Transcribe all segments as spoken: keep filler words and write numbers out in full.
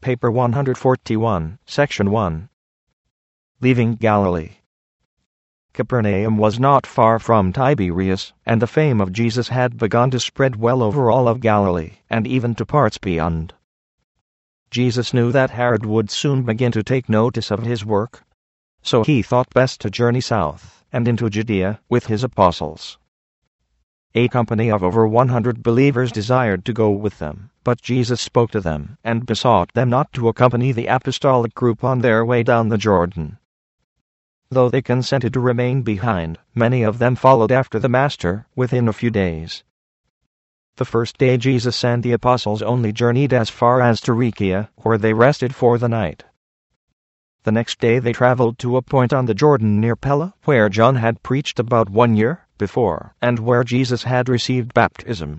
Paper one forty-one, Section one. Leaving Galilee. Capernaum was not far from Tiberias, and the fame of Jesus had begun to spread well over all of Galilee, and even to parts beyond. Jesus knew that Herod would soon begin to take notice of his work. So he thought best to journey south, and into Judea, with his apostles. A company of over one hundred believers desired to go with them, but Jesus spoke to them, and besought them not to accompany the apostolic group on their way down the Jordan. Though they consented to remain behind, many of them followed after the Master, within a few days. The first day Jesus and the apostles only journeyed as far as Tarichea, where they rested for the night. The next day they traveled to a point on the Jordan near Pella, where John had preached about one year before, and where Jesus had received baptism.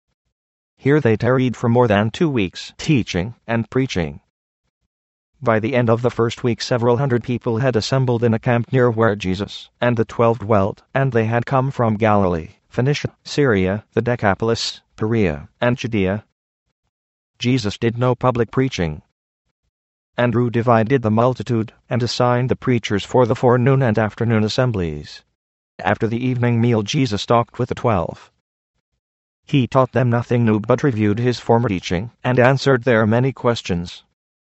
Here they tarried for more than two weeks, teaching and preaching. By the end of the first week several hundred people had assembled in a camp near where Jesus and the twelve dwelt, and they had come from Galilee, Phoenicia, Syria, the Decapolis, Perea, and Judea. Jesus did no public preaching. Andrew divided the multitude, and assigned the preachers for the forenoon and afternoon assemblies. After the evening meal Jesus talked with the twelve. He taught them nothing new but reviewed his former teaching, and answered their many questions.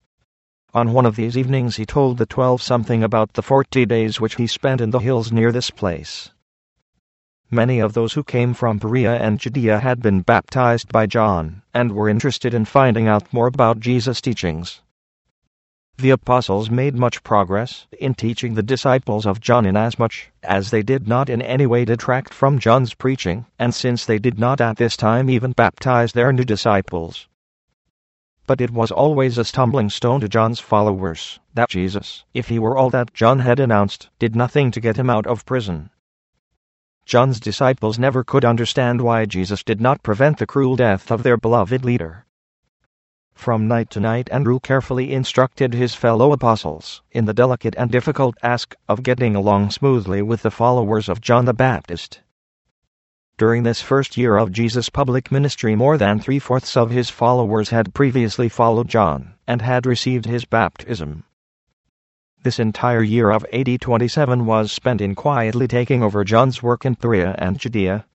On one of these evenings he told the twelve something about the forty days which he spent in the hills near this place. Many of those who came from Perea and Judea had been baptized by John, and were interested in finding out more about Jesus' teachings. The apostles made much progress in teaching the disciples of John inasmuch as they did not in any way detract from John's preaching, and since they did not at this time even baptize their new disciples. But it was always a stumbling stone to John's followers that Jesus, if he were all that John had announced, did nothing to get him out of prison. John's disciples never could understand why Jesus did not prevent the cruel death of their beloved leader. From night to night Andrew carefully instructed his fellow apostles in the delicate and difficult task of getting along smoothly with the followers of John the Baptist. During this first year of Jesus' public ministry more than three-fourths of his followers had previously followed John, and had received his baptism. This entire year of A D twenty-seven was spent in quietly taking over John's work in Perea and Judea,